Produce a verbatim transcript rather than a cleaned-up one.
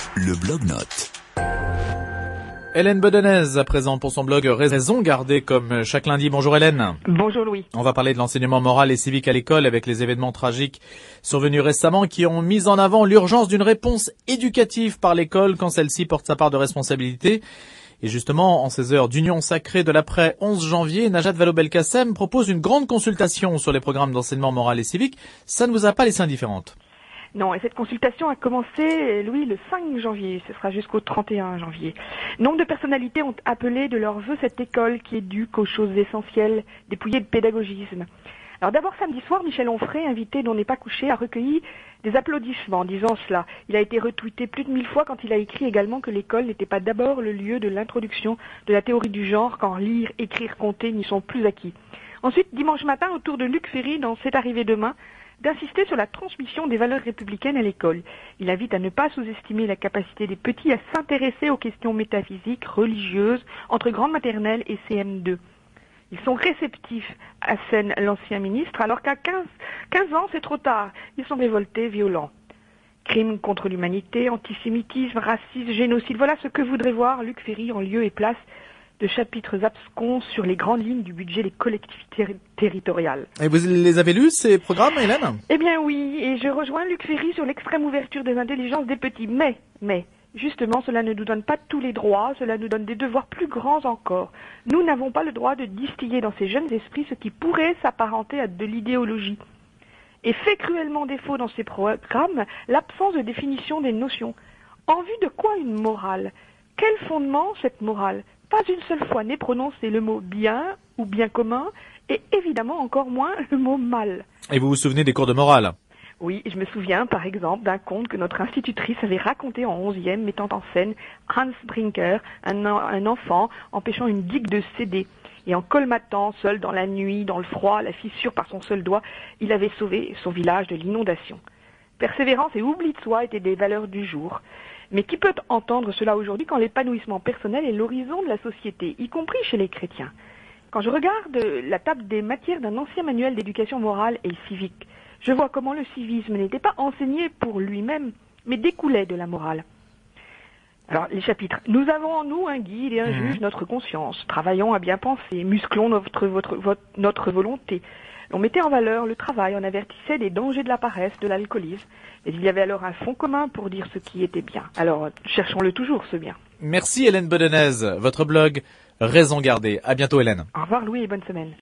Le blog-notes. Hélène Bedonnez, à présent pour son blog Raison gardée comme chaque lundi. Bonjour Hélène. Bonjour Louis. On va parler de l'enseignement moral et civique à l'école avec les événements tragiques survenus récemment qui ont mis en avant l'urgence d'une réponse éducative par l'école quand celle-ci porte sa part de responsabilité. Et justement, en ces heures d'union sacrée de l'après onze janvier, Najat Vallaud-Belkacem propose une grande consultation sur les programmes d'enseignement moral et civique. Ça ne vous a pas laissé indifférente? Non, et cette consultation a commencé, Louis, le cinq janvier. Ce sera jusqu'au trente et un janvier. Nombre de personnalités ont appelé de leur vœu cette école qui éduque aux choses essentielles, dépouillée de pédagogisme. Alors d'abord, samedi soir, Michel Onfray, invité dont n'est pas couché, a recueilli des applaudissements en disant cela. Il a été retweeté plus de mille fois quand il a écrit également que l'école n'était pas d'abord le lieu de l'introduction de la théorie du genre quand lire, écrire, compter n'y sont plus acquis. Ensuite, dimanche matin, au tour de Luc Ferry dans C'est arrivé demain, d'insister sur la transmission des valeurs républicaines à l'école. Il invite à ne pas sous-estimer la capacité des petits à s'intéresser aux questions métaphysiques, religieuses, entre grande maternelle et C M deux. Ils sont réceptifs, assène l'ancien ministre, alors qu'à quinze, quinze ans, c'est trop tard. Ils sont révoltés, violents. Crimes contre l'humanité, antisémitisme, racisme, génocide, voilà ce que voudrait voir Luc Ferry en lieu et place de chapitres abscons sur les grandes lignes du budget des collectivités territoriales. Et vous les avez lus, ces programmes, Hélène? Eh bien oui, et je rejoins Luc Ferry sur l'extrême ouverture des intelligences des petits. Mais, mais, justement, cela ne nous donne pas tous les droits, cela nous donne des devoirs plus grands encore. Nous n'avons pas le droit de distiller dans ces jeunes esprits ce qui pourrait s'apparenter à de l'idéologie. Et fait cruellement défaut dans ces programmes l'absence de définition des notions. En vue de quoi une morale? Quel fondement cette morale? Pas une seule fois n'est prononcé le mot bien ou bien commun, et évidemment encore moins le mot mal. Et vous vous souvenez des cours de morale? Oui, je me souviens par exemple d'un conte que notre institutrice avait raconté en onzième, mettant en scène Hans Brinker, un, un enfant empêchant une digue de céder. Et en colmatant, seul dans la nuit, dans le froid, la fissure par son seul doigt, il avait sauvé son village de l'inondation. Persévérance et oubli de soi étaient des valeurs du jour. Mais qui peut entendre cela aujourd'hui quand l'épanouissement personnel est l'horizon de la société, y compris chez les chrétiens? Quand je regarde la table des matières d'un ancien manuel d'éducation morale et civique, je vois comment le civisme n'était pas enseigné pour lui-même, mais découlait de la morale. Alors, les chapitres. Nous avons en nous un guide et un juge, notre conscience. Travaillons à bien penser, musclons notre, votre, votre, notre volonté. On mettait en valeur le travail, on avertissait des dangers de la paresse, de l'alcoolisme. Et il y avait alors un fond commun pour dire ce qui était bien. Alors, cherchons-le toujours, ce bien. Merci Hélène Bedonnez. Votre blog Raison gardée. À bientôt Hélène. Au revoir Louis et bonne semaine.